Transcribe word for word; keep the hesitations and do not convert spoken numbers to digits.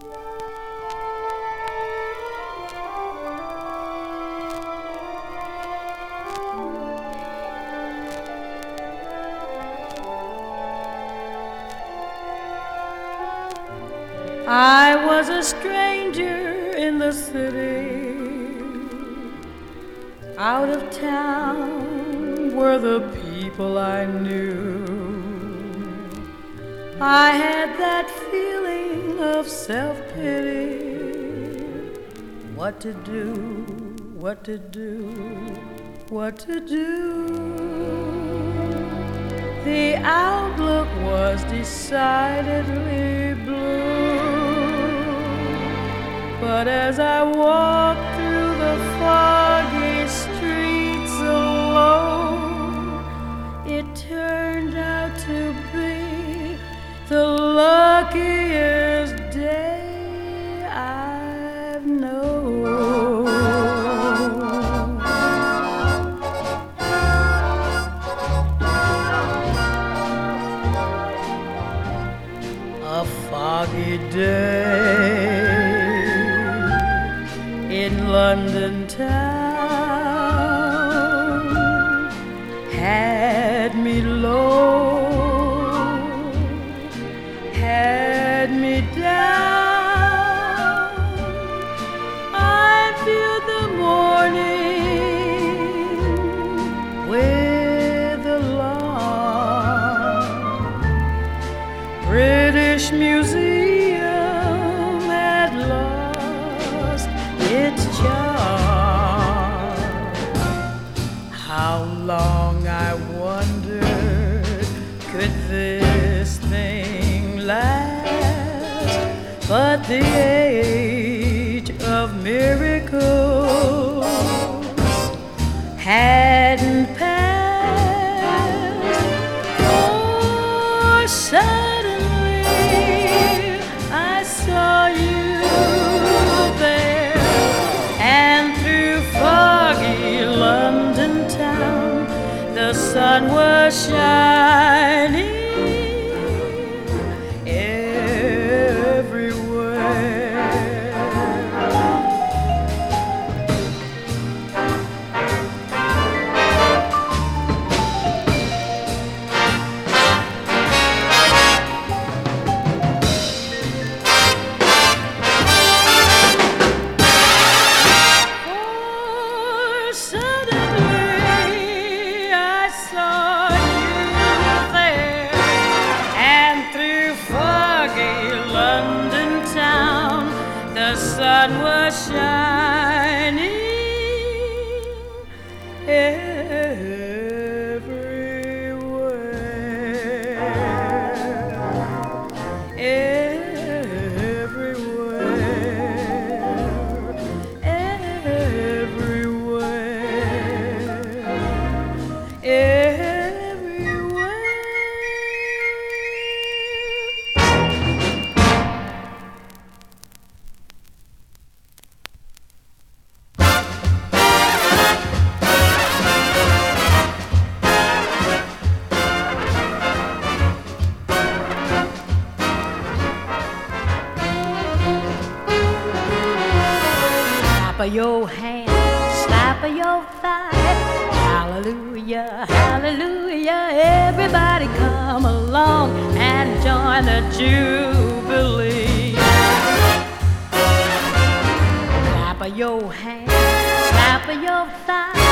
I was a stranger in the city. Out of town were the people I knew. I had that feeling of self-pity. What to do, what to do, what to do. The outlook was decidedly blue. But as I walked through the foggy streets alone, it turned out to be the luckiest day I've known. A foggy day in London town had me low, had me down. I viewed the morning with alarm. British Museum had lost its charm. How long, I wondered, could this thing last? But the age of miracles hadn't passed. For suddenly I saw you there, and through foggy London town the sun was shining everywhere. For suddenly I saw you there, and through foggy London town the sun was shining everywhere, everywhere, everywhere, everywhere. Slap of your hand, slap of your thigh. Hallelujah, hallelujah. Everybody come along and join the jubilee. Slap of your hand, slap of your thigh.